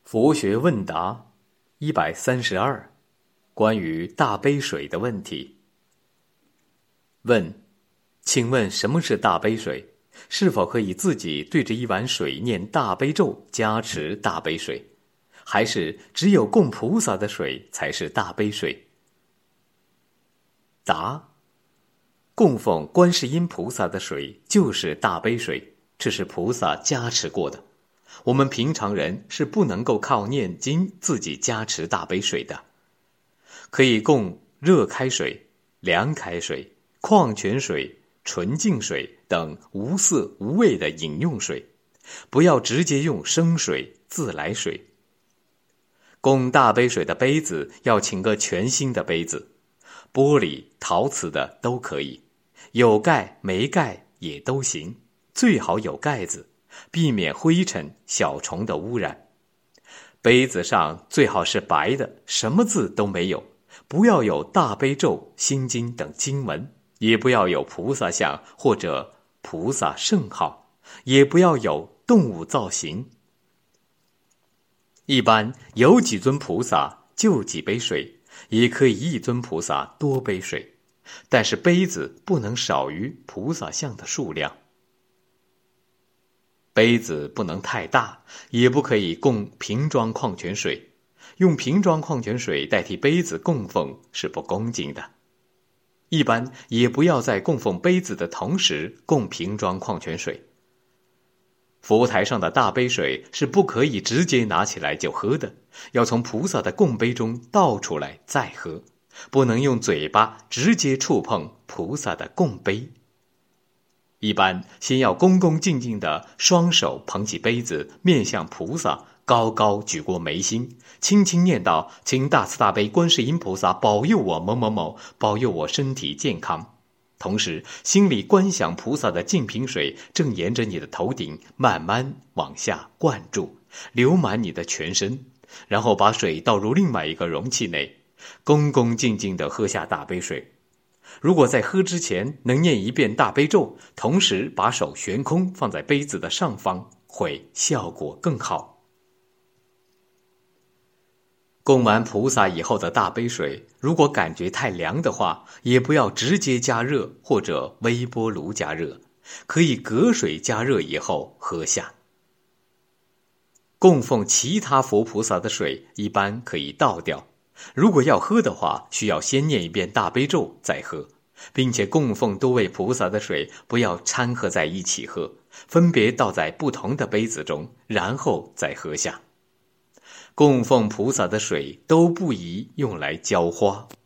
佛学问答132，关于大杯水的问题。问：请问什么是大杯水？是否可以自己对着一碗水念大悲咒加持大杯水？还是只有供菩萨的水才是大杯水？答：供奉观世音菩萨的水就是大杯水，这是菩萨加持过的。我们平常人是不能够靠念经自己加持大杯水的。可以供热开水、凉开水、矿泉水、纯净水等无色无味的饮用水，不要直接用生水、自来水。供大杯水的杯子要请个全新的杯子，玻璃、陶瓷的都可以，有盖没盖也都行，最好有盖子，避免灰尘、小虫的污染。杯子上最好是白的，什么字都没有，不要有大悲咒、心经等经文，也不要有菩萨像或者菩萨圣号，也不要有动物造型。一般有几尊菩萨就几杯水，也可以一尊菩萨多杯水，但是杯子不能少于菩萨像的数量。杯子不能太大，也不可以供瓶装矿泉水，用瓶装矿泉水代替杯子供奉是不恭敬的。一般也不要在供奉杯子的同时供瓶装矿泉水。佛台上的大杯水是不可以直接拿起来就喝的，要从菩萨的供杯中倒出来再喝，不能用嘴巴直接触碰菩萨的供杯。一般先要恭恭敬敬地双手捧起杯子，面向菩萨，高高举过眉心，轻轻念道：请大慈大悲观世音菩萨保佑我某某某，保佑我身体健康。同时心里观想菩萨的净瓶水正沿着你的头顶慢慢往下灌注，流满你的全身，然后把水倒入另外一个容器内，恭恭敬敬地喝下大杯水。如果在喝之前能念一遍大悲咒，同时把手悬空放在杯子的上方，会效果更好。供完菩萨以后的大杯水，如果感觉太凉的话，也不要直接加热或者微波炉加热，可以隔水加热以后喝下。供奉其他佛菩萨的水一般可以倒掉，如果要喝的话，需要先念一遍大悲咒再喝，并且供奉多位菩萨的水不要掺和在一起喝，分别倒在不同的杯子中，然后再喝下。供奉菩萨的水都不宜用来浇花。